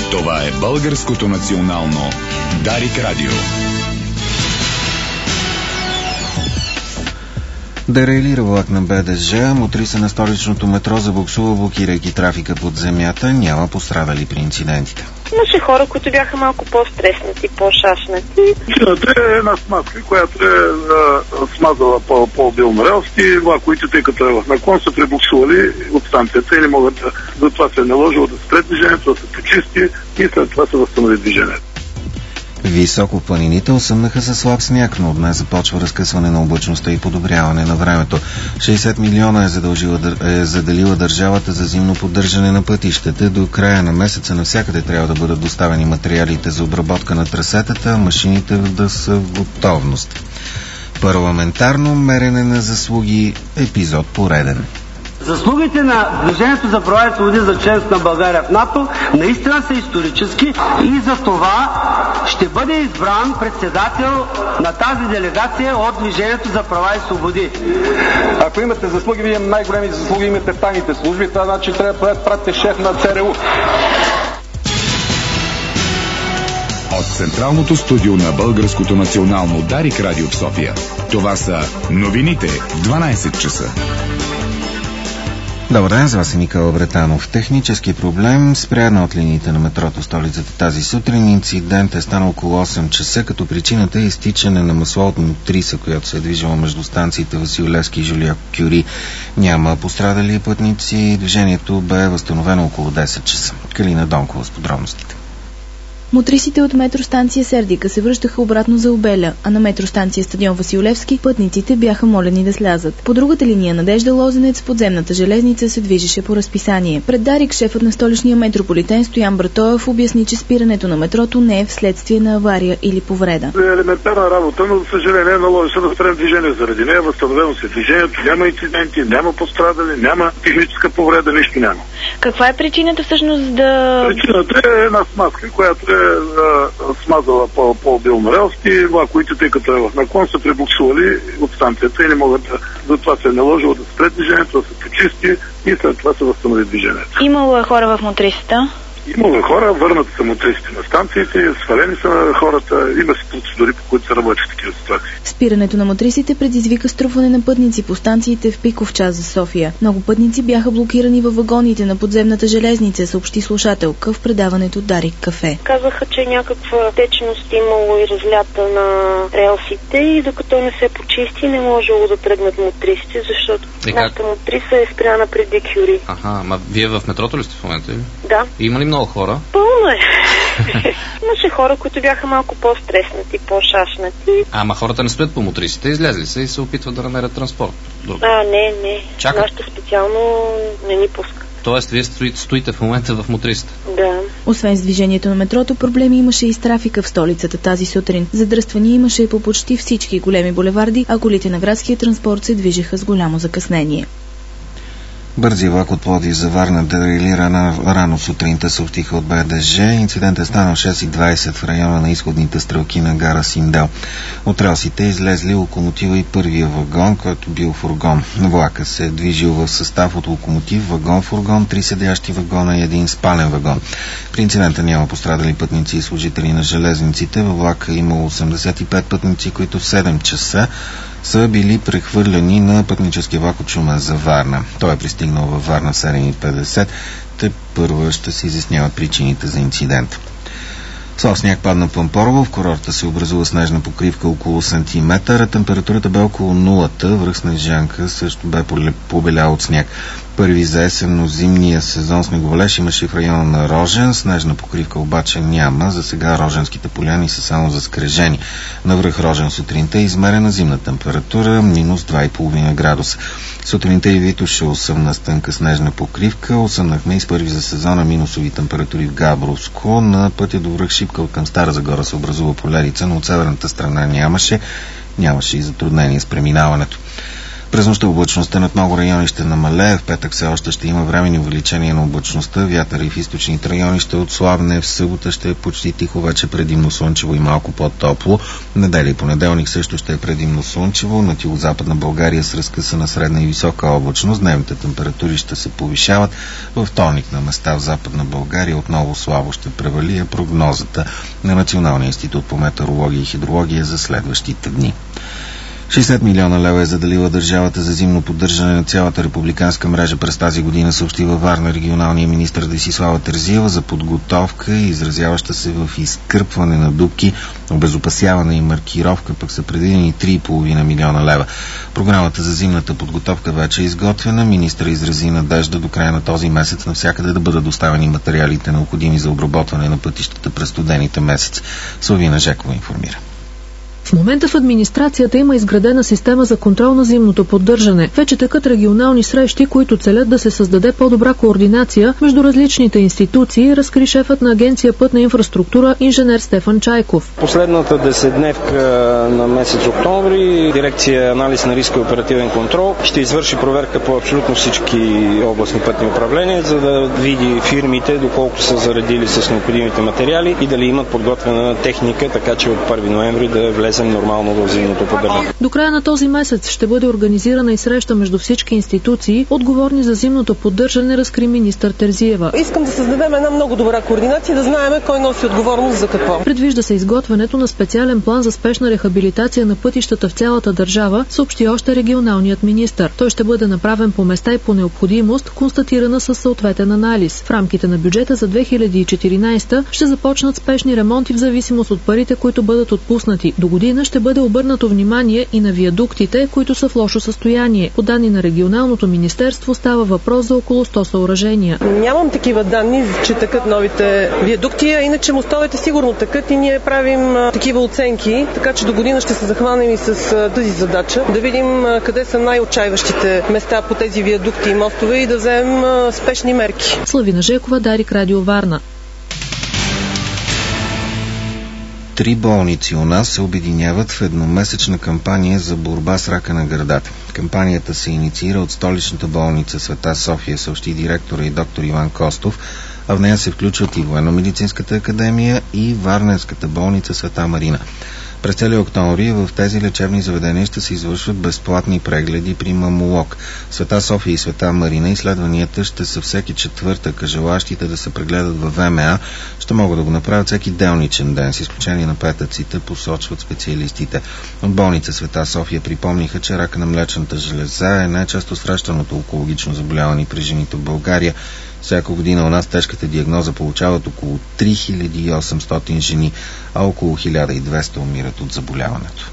Това е Българското национално Дарик Радио. Дерайлира влак на БДЖ, мотриса на столичното метро забуксува, блокирайки трафика под земята. Няма пострадали при инцидентите. Имаше хора, които бяха малко по-стреснати, по-шашнати. Причината е една смазка, която е смазала по-обилно релсите. Влаковете, тъй като е в наклон, са пребуксували от станцията и не могат да... Затова се е наложило да спре движението, да се почисти и след това се възстанови движението. Високо в планините осъмнаха със слаб сняг, но днес започва разкъсване на облачността и подобряване на времето. 60 милиона е заделила държавата за зимно поддържане на пътищата. До края на месеца навсякъде трябва да бъдат доставени материалите за обработка на трасетата, машините да са в готовност. Парламентарно мерене на заслуги, епизод пореден. Заслугите на Движението за права и свободи за членство на България в НАТО наистина са исторически и за това ще бъде избран председател на тази делегация от Движението за права и свободи. Ако имате заслуги, вие най-големи заслуги имате в тайните служби, това значи трябва да пратите шеф на ЦРУ. От централното студио на Българското национално Дарик Радио в София. Това са новините в 12 часа. Добър ден, за вас е Никола Бретанов. Технически проблем спряна от линиите на метрото столицата тази сутрин. Инцидент е станал около 8 часа, като причината е изтичане на масло от мотриса, която се е движила между станциите Васил Левски и Жолио Кюри. Няма пострадали пътници. Движението бе възстановено около 10 часа. Калина Донкова с подробностите. Мотрисите от метростанция Сердика се връщаха обратно за Обеля, а на метростанция Стадион Васил Левски пътниците бяха молени да слязат. По другата линия Надежда Лозенец подземната железница се движеше по разписание. Пред Дарик шефът на столичния метрополитен Стоян Братоев обясни, че спирането на метрото не е вследствие на авария или повреда. Елементарна работа, но за съжаление наложи се да спрем движение заради нея. Възстановено се движението, няма инциденти, няма пострадали, няма техническа повреда, нищо няма. Каква е причината всъщност да... Причината е една смазка, която е смазала по-обилно релсите. Влаковете, тъй като е в наклон, са пребуксували от станцията и не могат да... Затова се е наложило да спре движението, да се почисти и след това се възстанови движението. Имало е хора в мотрисата? Имало е хора, върнати са мотрисите на станциите, свалени са на хората, има си процедури, по които се работи в такива ситуации. Спирането на мотрисите предизвика струпване на пътници по станциите в пиков час за София. Много пътници бяха блокирани във вагоните на подземната железница, съобщи слушателка в предаването Дарик Кафе. Казаха, че някаква течност имало и разлята на релсите и докато не се почисти, не можело да тръгнат мотрисите, защото нашата мотриса е спряна преди Кюри. Ама вие в метрото ли сте в момента? Да. Има ли много хора? Пълно е. Имаше хора, които бяха малко по-стреснати, по-шашнати. Ама хората не стоят по мотрисите, излезли се и се опитват да намерят транспорт. Не. Нашата специално не ни пуска. Тоест, вие стоите в момента в мотрисите? Да. Освен с движението на метрото, проблеми имаше и с трафика в столицата тази сутрин. Задръствания имаше и по почти всички големи булеварди, а колите на градския транспорт се движеха с голямо закъснение. Бързи влак от Пловдив за Варна дерайлира рано сутринта, съобщиха от БДЖ. Инцидентът е станал 6:20 в района на изходните стрелки на гара Синдел. От релсите излезли локомотива и първия вагон, който бил фургон. Влака се е движил в състав от локомотив, вагон, фургон, 3 седящи вагона и 1 спален вагон. При инцидента няма пострадали пътници и служители на железниците. Във влака имало 85 пътници, които в 7 часа са били прехвърляни на пътническия влак от Шумен за Варна. Той е пристигнал във Варна в 7:50. Те първо ще се изясняват причините за инцидент. Слаб сняг падна в Пампорово, в курорта се образува снежна покривка около сантиметър, температурата бе около нулата, връх Снежанка също бе побелял от сняг. Първи за есенно-зимния сезон снеговалеж имаше в района на Рожен, снежна покривка обаче няма, за сега Роженските поляни са само заскрежени. На връх Рожен сутринта е измерена зимна температура минус 2,5 градуса. Сутринта и Витоша осъмна с тънка снежна покривка, осъмнахме и с първи за сезона минусови температури в Габровско. На пътя до връх Шипка към Стара Загора се образува поледица, но от северната страна нямаше и затруднение с преминаването. През нощта облачността над много райони ще намалее, в петък все още ще има временни увеличения на облачността, вятър и в източните райони ще отслабне, в събота ще е почти тихо, вече предимно слънчево и малко по-топло. Неделя и понеделник също ще е предимно слънчево, на югозападна България с разкъсана средна и висока облачност, дневните температури ще се повишават, във вторник на места в Западна България отново слабо ще превали прогнозата на Националния институт по метеорология и хидрология за следващите дни. 60 милиона лева е заделила държавата за зимно поддържане на цялата републиканска мрежа през тази година, съобщи във Варна регионалния министър Десислава Терзиева за подготовка, изразяваща се в изкърпване на дупки, обезопасяване и маркировка, пък са предвидени 3,5 милиона лева. Програмата за зимната подготовка вече е изготвена. Министър изрази надежда до края на този месец навсякъде да бъдат доставени материалите, необходими за обработване на пътищата през студените месеци. Славина Жекова информира. В момента в администрацията има изградена система за контрол на зимното поддържане. Вече текат регионални срещи, които целят да се създаде по-добра координация между различните институции, разкри шефът на Агенция Пътна инфраструктура инженер Стефан Чайков. Последната 10-дневка на месец октомври дирекция анализ на риска и оперативен контрол ще извърши проверка по абсолютно всички областни пътни управления, за да види фирмите доколко са заредили с необходимите материали и дали имат подготвена техника, така че от 1 ноември да влезе нормално в зимното поддържане. До края на този месец ще бъде организирана и среща между всички институции, отговорни за зимното поддържане, разкри министър Терзиева. Искам да създадем една много добра координация, да знаем кой носи отговорност за какво. Предвижда се изготвянето на специален план за спешна рехабилитация на пътищата в цялата държава, съобщи още регионалният министър. Той ще бъде направен по места и по необходимост, констатирана със съответен анализ. В рамките на бюджета за 2014 ще започнат спешни ремонти в зависимост от парите, които бъдат отпуснати. До година ще бъде обърнато внимание и на виадуктите, които са в лошо състояние. По данни на регионалното министерство става въпрос за около 100 съоръжения. Нямам такива данни, че тъкат новите виадукти, а иначе мостовете сигурно тъкат и ние правим такива оценки, така че до година ще се захванем и с тази задача, да видим къде са най-отчаиващите места по тези виадукти и мостове и да вземем спешни мерки. Славина Жекова, Дарик, Радио Варна. 3 болници у нас се обединяват в едномесечна кампания за борба с рака на гърдата. Кампанията се инициира от столичната болница Света София, съобщи директора и доктор Иван Костов, а в нея се включват и Военно-медицинската академия и Варненската болница Света Марина. През целия октомври в тези лечебни заведения ще се извършват безплатни прегледи при мамолог. Света София и Света Марина изследванията ще са всеки четвъртък, а желащите да се прегледат във ВМА ще могат да го направят всеки делничен ден, с изключение на петъците, посочват специалистите. От болница Света София припомниха, че рака на млечната железа е най-често срещаното онкологично заболяване при жените в България. Всяка година у нас тежката диагноза получават около 3800 жени, а около 1200 умират от заболяването.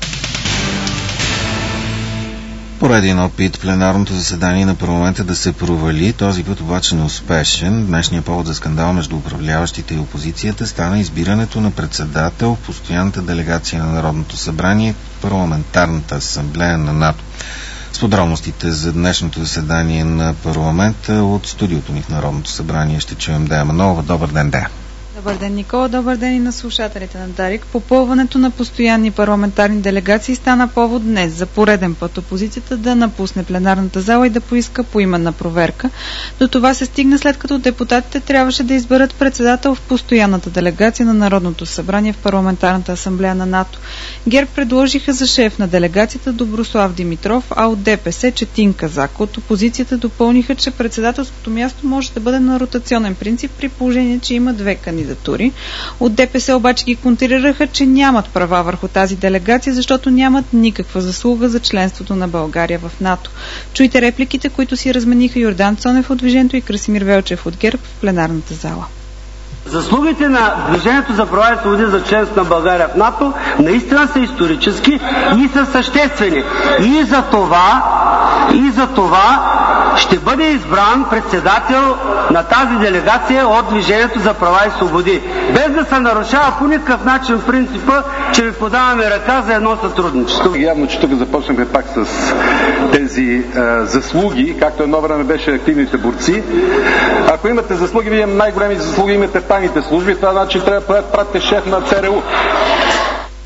Пореден опит пленарното заседание на парламента да се провали, този път обаче неуспешен. Днешният повод за скандал между управляващите и опозицията стана избирането на председател в постоянната делегация на Народното събрание в парламентарната асамблея на НАТО. С подробностите за днешното заседание на парламента от студиото ни в Народното събрание ще чуем Дея Манолова. Добър ден, Дея! Добър ден, Никола. Добър ден и на слушателите на Дарик. Попълването на постоянни парламентарни делегации стана повод днес за пореден път опозицията да напусне пленарната зала и да поиска поименна проверка. До това се стигна след като депутатите трябваше да изберат председател в постоянната делегация на Народното събрание в парламентарната асамблея на НАТО. ГЕРБ предложиха за шеф на делегацията Доброслав Димитров, а от ДПС Четин Казак. От опозицията допълниха, че председателското място може да бъде на ротационен принцип при положение, че има две кандидатури. От ДПС обаче ги контрираха, че нямат права върху тази делегация, защото нямат никаква заслуга за членството на България в НАТО. Чуйте репликите, които си размениха Йордан Цонев от Движението и Красимир Велчев от ГЕРБ в пленарната зала. Заслугите на Движението за права и свободи за членство на България в НАТО наистина са исторически и са съществени. И за това ще бъде избран председател на тази делегация от Движението за права и свободи. Без да се нарушава по никакъв начин принципа, че ви подаваме ръка за едно сътрудничество. Явно, че тук започнахме пак с тези заслуги, както едно време беше активните борци. Ако имате заслуги, вие най-големи заслуги имате тайните служби, това значи трябва да пратите шеф на ЦРУ.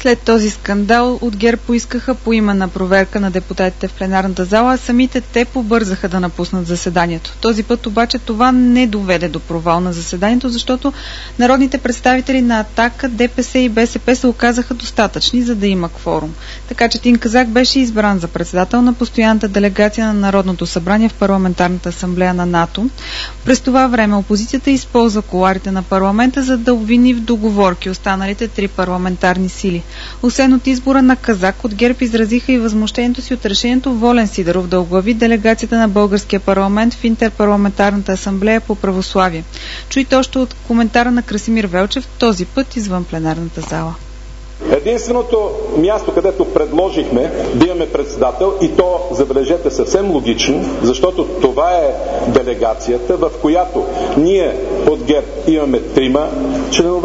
След този скандал от ГЕРБ поискаха поименна проверка на депутатите в пленарната зала, а самите те побързаха да напуснат заседанието. Този път обаче това не доведе до провал на заседанието, защото народните представители на Атака, ДПС и БСП се оказаха достатъчни, за да има кворум. Така че Тин Казак беше избран за председател на постоянната делегация на Народното събрание в парламентарната асамблея на НАТО. През това време опозицията използва кулоарите на парламента, за да обвини в договорки останалите три парламентарни сили. Освен от избора на Казак, от ГЕРБ изразиха и възмущението си от решението Волен Сидеров да оглави делегацията на българския парламент в интерпарламентарната асамблея по православие. Чуйте още от коментара на Красимир Велчев, този път извън пленарната зала. Единственото място, където предложихме да имаме председател, и то, забележете, съвсем логично, защото това е делегацията, в която ние от ГЕРБ имаме 3 членове,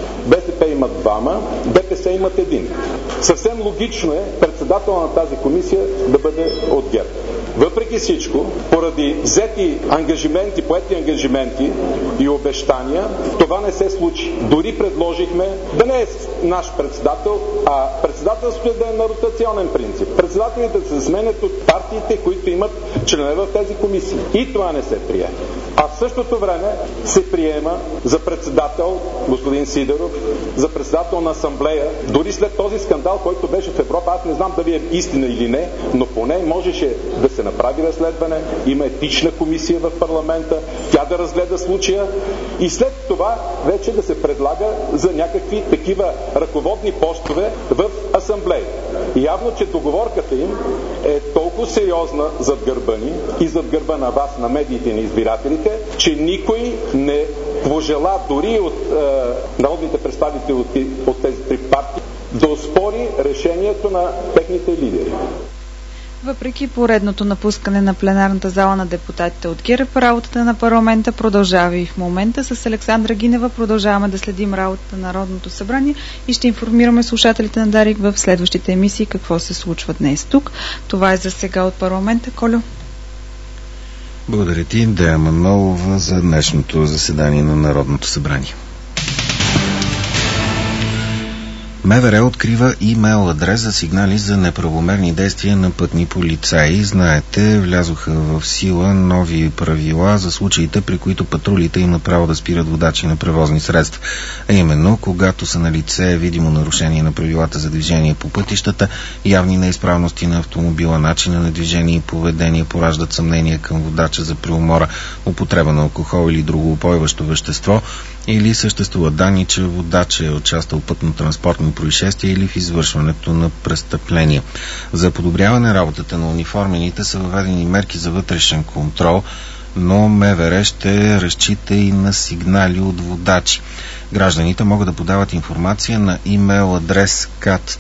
БСП имат 2, ДПС имат 1. Съвсем логично е председател на тази комисия да бъде от ГЕРБ. Въпреки всичко, поради взети ангажименти, поети ангажименти и обещания, това не се случи. Дори предложихме да не е наш председател, а председателството да е на ротационен принцип. Председателите се сменят от партиите, които имат членове в тези комисии. И това не се прие. А в същото време се приема за председател господин Сидеров, за председател на асамблея, дори след този скандал, който беше в Европа. Аз не знам дали е истина или не, но поне можеше да се направи разследване, има етична комисия в парламента, тя да разгледа случая и след това вече да се предлага за някакви такива ръководни постове в асамблея. Явно, че договорката им е толкова сериозна зад гърба ни и зад гърба на вас, на медиите и на избирателите, че никой не пожела дори от народните представители от тези три партии да оспори решението на техните лидери. Въпреки поредното напускане на пленарната зала на депутатите от ГЕРБ, работата на парламента продължава и в момента. С Александра Гинева продължаваме да следим работата на Народното събрание и ще информираме слушателите на Дарик в следващите емисии какво се случва днес тук. Това е за сега от парламента. Колю. Благодаря ти, Дея Манолова, за днешното заседание на Народното събрание. МВР открива имейл адрес за сигнали за неправомерни действия на пътни полицаи. Знаете, влязоха в сила нови правила за случаите, при които патрулите имат право да спират водачи на превозни средства. А именно, когато са налице видимо нарушение на правилата за движение по пътищата, явни неизправности на автомобила, начина на движение и поведение пораждат съмнение към водача за преумора, употреба на алкохол или друго упойващо вещество, или съществуват данни, че водач е участвал в пътно-транспортни происшествия или в извършването на престъпления. За подобряване работата на униформените са въведени мерки за вътрешен контрол, но МВР ще разчита и на сигнали от водачи. Гражданите могат да подават информация на имейл адрес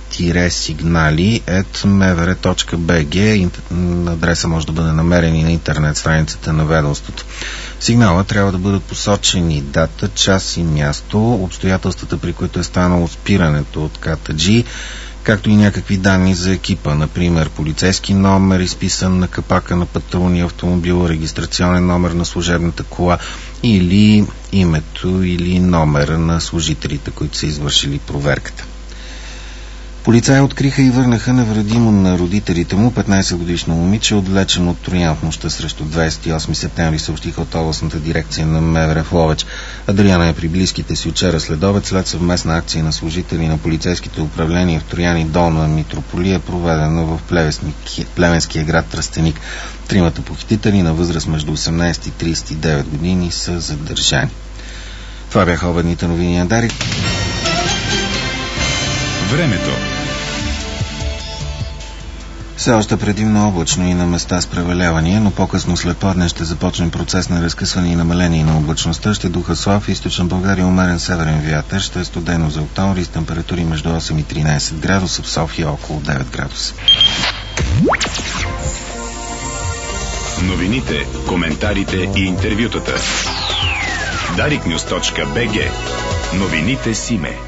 cat-signali@mvr.bg. Адреса може да бъде намерен и на интернет страницата на ведомството. В сигнала трябва да бъдат посочени дата, час и място, обстоятелствата, при които е станало спирането от КТГ, както и някакви данни за екипа, например полицейски номер, изписан на капака на патрулния автомобил, регистрационен номер на служебната кола или името или номера на служителите, които са извършили проверката. Полицаи откриха и върнаха невредимо на родителите му 15-годишно момиче, отвлечено от Троян в нощта срещу 28 септември, съобщиха от областната дирекция на МВР в Ловеч. Адриана е при близките си вчера следобед, след съвместна акция на служители на полицейските управления в Троян и Долна Митрополия, проведена в плевенския град Тръстеник. Тримата похитители на възраст между 18 и 39 години са задържани. Това бяха обедните новини на Дарик. Времето. Все още предимно облачно и на места с превалявания, но по-късно след полдня ще започне процес на разкъсване и намаление на облачността. Ще духа слаб в източна България умерен северен вятър. Ще е студено за октомври с температури между 8 и 13 градуса, в София около 9 градуса. Новините, коментарите и интервютата. dariknews.bg. Новините Симе.